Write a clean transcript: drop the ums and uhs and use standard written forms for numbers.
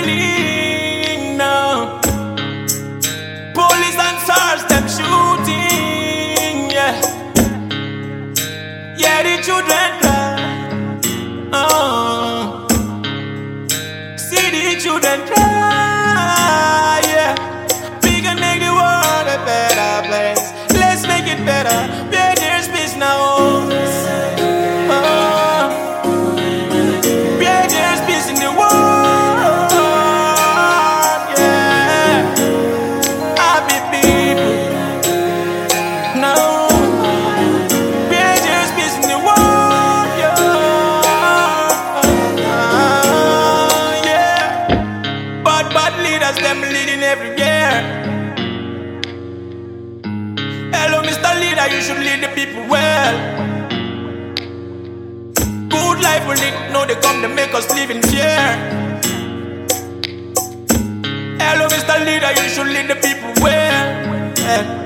killing now. Police and SARS, them shooting, yeah. Yeah, the children cry. Oh. See the children cry, yeah. We can make the world a better place. Let's make it better. Where there's peace now. Where there's peace in the world, yeah. Happy people now. Where there's peace in the world, yeah. Bad leaders, them leading everywhere. Hello, Mr. Leader, you should lead the people well. Good life will need, no, they come to make us live in fear. Hello, Mr. Leader, you should lead the people well. Yeah.